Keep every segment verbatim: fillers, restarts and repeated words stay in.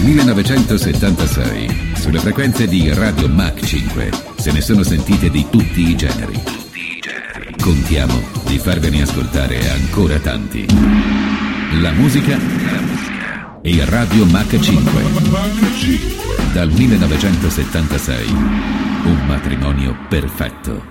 millenovecentosettantasei, sulle frequenze di Radio Mach cinque, se ne sono sentite di tutti i generi. Contiamo di farvene ascoltare ancora tanti. La musica e Radio Mach cinque. Dal millenovecentosettantasei, un matrimonio perfetto.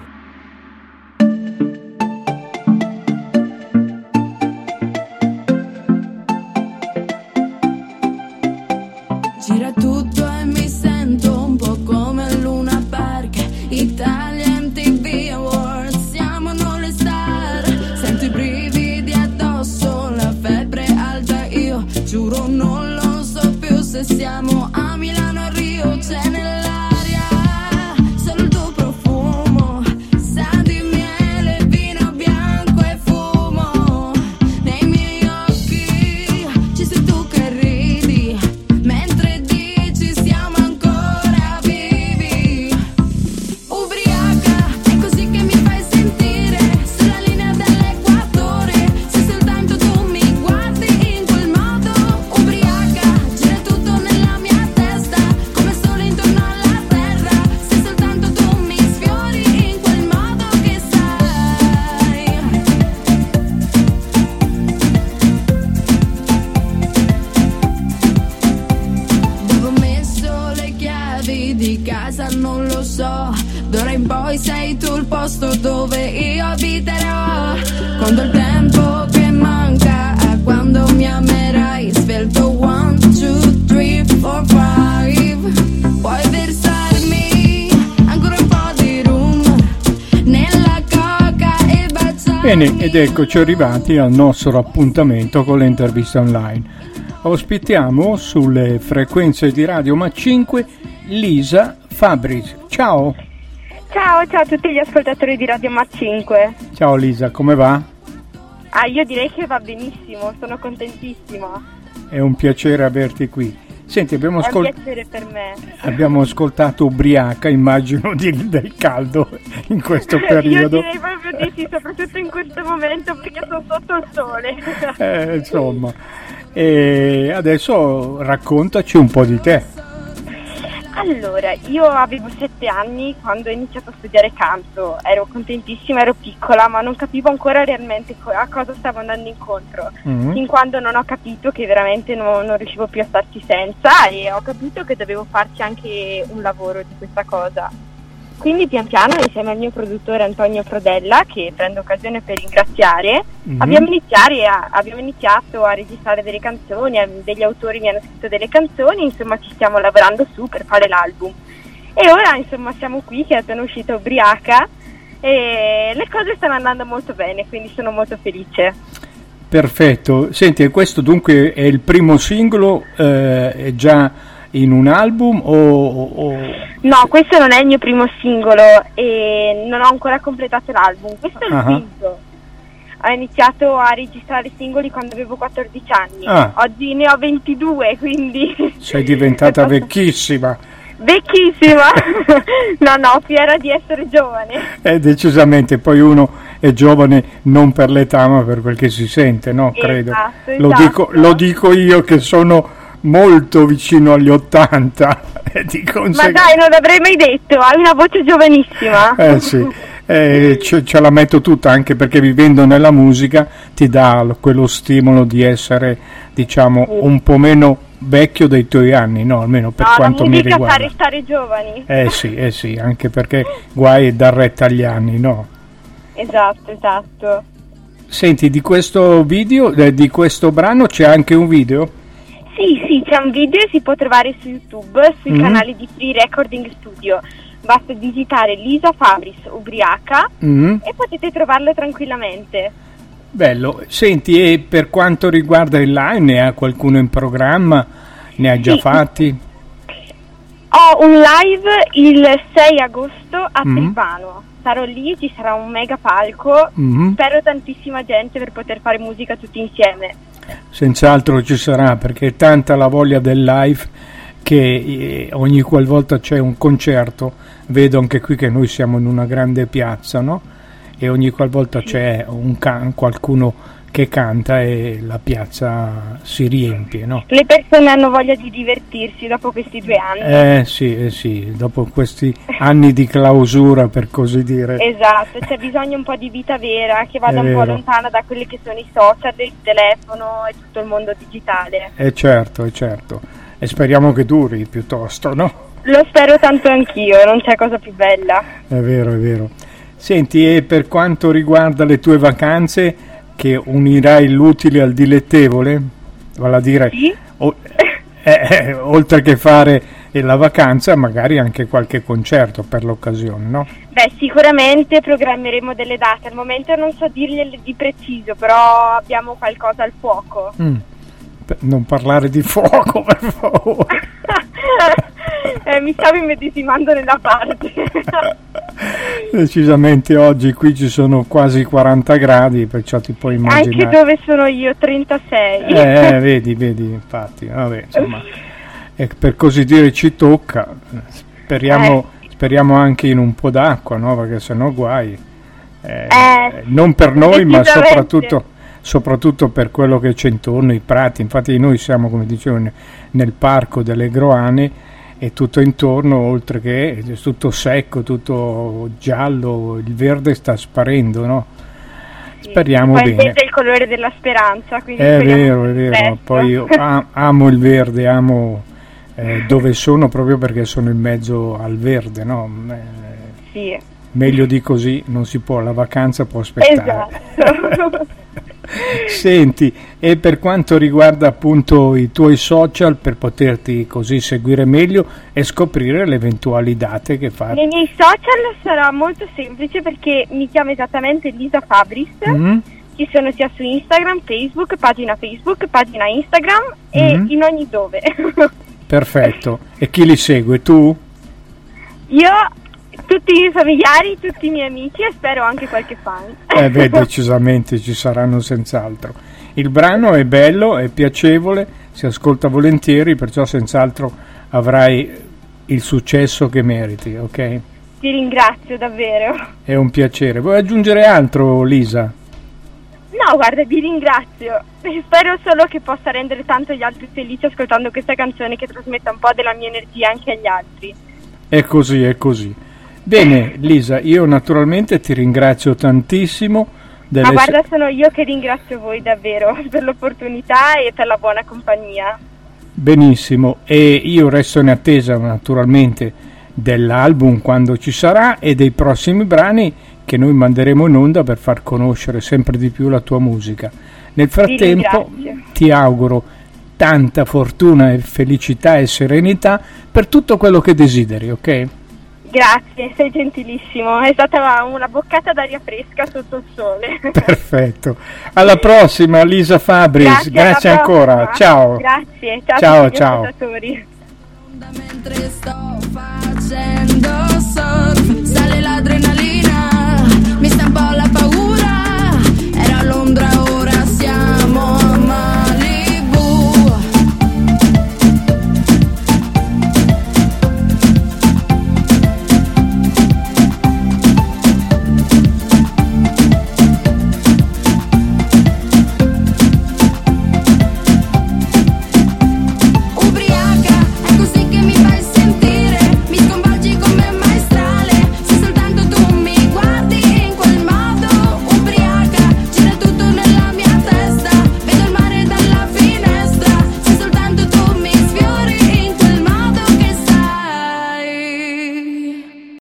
Gira tutto e mi sento un po' come Luna Park, Italia M T V Awards, siamo noi le star. Sento i brividi addosso, la febbre alta, io giuro non lo so più se siamo a Milano o a Rio. C'è nell'aria solo il tuo profumo, sa di miele, vino bianco e fumo. Nei miei occhi ci sei tu che ridi, mentre dici siamo ancora vivi. Ubriaca, è così che mi fai sentire, sulla linea dell'equatore, se soltanto tu mi guardi in quel modo. Ubriaca, gira tutto nella mia testa, come sole intorno alla terra, se soltanto tu mi sfiori in quel modo che sai. Dove ho messo le chiavi di casa non lo so, d'ora in poi sei tu il posto dove io abiterò. Quando il tempo che manca, a quando mi amerai, svelto one, two, three, four, five. Puoi versarmi ancora un po' di rum nella coca e baciarmi. Bene, ed eccoci arrivati al nostro appuntamento con le interviste online. Ospitiamo sulle frequenze di Radio Mach cinque Lisa Fabris. Ciao. Ciao, ciao a tutti gli ascoltatori di Radio Mach cinque. Ciao Lisa, come va? Ah, io direi che va benissimo, sono contentissima. È un piacere averti qui. Senti, abbiamo, È ascol- un piacere per me. abbiamo ascoltato ubriaca, immagino di- del caldo in questo periodo. Io direi proprio di sì, soprattutto in questo momento perché sono sotto il sole. Eh, insomma, e adesso raccontaci un po' di te. Allora, io avevo sette anni quando ho iniziato a studiare canto, ero contentissima, ero piccola, ma non capivo ancora realmente co- a cosa stavo andando incontro, Mm. fin quando non ho capito che veramente no- non riuscivo più a starci senza e ho capito che dovevo farci anche un lavoro di questa cosa. Quindi pian piano, insieme al mio produttore Antonio Prodella, che prendo occasione per ringraziare, Mhm. abbiamo, iniziare a, abbiamo iniziato a registrare delle canzoni, a- degli autori mi hanno scritto delle canzoni, insomma ci stiamo lavorando su per fare l'album. E ora insomma siamo qui che è appena uscita Ubriaca e le cose stanno andando molto bene, quindi sono molto felice. Perfetto. Senti, e questo dunque è il primo singolo, eh, è già in un album o... o... No, questo non è il mio primo singolo e non ho ancora completato l'album, questo è il Ah. quinto. Ho iniziato a registrare singoli quando avevo quattordici anni, Ah. oggi ne ho ventidue, quindi... Sei diventata vecchissima. Vecchissima! No, no, fiera di essere giovane. Eh, decisamente, poi uno è giovane non per l'età ma per quel che si sente, no? Credo. Esatto, Lo esatto. dico, lo dico io che sono molto vicino agli ottanta. E di Ma conseguenza... dai, non l'avrei mai detto, hai una voce giovanissima. Eh sì, eh, ce, ce la metto tutta, anche perché vivendo nella musica ti dà lo- quello stimolo di essere, diciamo, un po' meno vecchio dei tuoi anni, no? Almeno per No, la quanto mi musica fa riguarda. restare giovani. Eh sì, eh sì, anche perché guai è dar retta agli anni, no? Esatto, esatto. Senti, di questo video, eh, di questo brano c'è anche un video? Sì, sì, c'è un video e si può trovare su YouTube, sui Mm. canali di Free Recording Studio. Basta digitare Lisa Fabris Ubriaca Mm. e potete trovarlo tranquillamente. Bello. Senti, e per quanto riguarda il live, ne ha qualcuno in programma? Ne ha già Sì. fatti? Ho un live il sei agosto a Mm. Tripano. Sarò lì, ci sarà un mega palco. Mhm. Spero tantissima gente per poter fare musica tutti insieme. Senz'altro ci sarà, perché è tanta la voglia del live che eh, ogni qualvolta c'è un concerto, vedo anche qui che noi siamo in una grande piazza, no? E ogni qualvolta c'è un can- qualcuno che canta e la piazza si riempie, no? Le persone hanno voglia di divertirsi dopo questi due anni. Eh sì, eh sì, dopo questi anni di clausura, per così dire. Esatto, c'è bisogno un po' di vita vera, che vada È un vero. po' lontana da quelli che sono i social, il telefono e tutto il mondo digitale. Eh certo, è certo. E speriamo che duri piuttosto, no? Lo spero tanto anch'io, non c'è cosa più bella. È vero, è vero. Senti, e per quanto riguarda le tue vacanze, che unirai l'utile al dilettevole, vale a dire, Sì? o- eh, eh, oltre che fare la vacanza, magari anche qualche concerto per l'occasione, no? Beh, sicuramente programmeremo delle date, al momento non so dirgliele di preciso, però abbiamo qualcosa al fuoco. Mm. Per non parlare di fuoco, per favore. eh, mi stavo immedesimando nella parte. Decisamente oggi qui ci sono quasi quaranta gradi, perciò ti puoi immaginare. Anche dove sono io, trentasei. Eh, vedi, vedi, infatti, vabbè, insomma, e per così dire ci tocca, speriamo, speriamo anche in un po' d'acqua, no? Perché sennò guai, eh, Eh, non per noi, ma decisamente. soprattutto, soprattutto per quello che c'è intorno, i prati. Infatti noi siamo, come dicevo, ne- nel parco delle Groane, e tutto intorno, oltre che è tutto secco, tutto giallo, il verde sta sparendo, no? Sì. Speriamo Poi bene. il verde è il colore della speranza, quindi È speriamo vero, è per vero, presto. poi io a- amo il verde, amo eh, dove sono, proprio perché sono in mezzo al verde, no? Eh, Sì, meglio di così non si può, la vacanza può aspettare. esatto. Senti, e per quanto riguarda appunto i tuoi social, per poterti così seguire meglio e scoprire le eventuali date che fai. Nei miei social sarà molto semplice perché mi chiamo esattamente Lisa Fabris. Mm? Ci sono sia su Instagram, Facebook, pagina Facebook, pagina Instagram e Mhm. in ogni dove. Perfetto. E chi li segue? Tu? Io, tutti i miei familiari, tutti i miei amici e spero anche qualche fan. Eh beh, decisamente ci saranno senz'altro. Il brano è bello, è piacevole, si ascolta volentieri, perciò senz'altro avrai il successo che meriti, ok? Ti ringrazio davvero. È un piacere. Vuoi aggiungere altro, Lisa? No, guarda, vi ringrazio. Spero solo che possa rendere tanto gli altri felici ascoltando questa canzone che trasmetta un po' della mia energia anche agli altri. È così, è così. Bene, Lisa, io naturalmente ti ringrazio tantissimo. delle Ma guarda, sono io che ringrazio voi davvero per l'opportunità e per la buona compagnia. Benissimo, e io resto in attesa naturalmente dell'album quando ci sarà e dei prossimi brani che noi manderemo in onda per far conoscere sempre di più la tua musica. Nel frattempo ringrazio. ti auguro tanta fortuna e felicità e serenità per tutto quello che desideri, ok? Grazie, sei gentilissimo. È stata una boccata d'aria fresca sotto il sole. Perfetto. Alla prossima, Lisa Fabris. Grazie, Grazie alla ancora. prossima. Ciao. Grazie. Ciao, Ciao, a tutti gli ciao. Mentre sto facendo surf, sale l'adrenalina.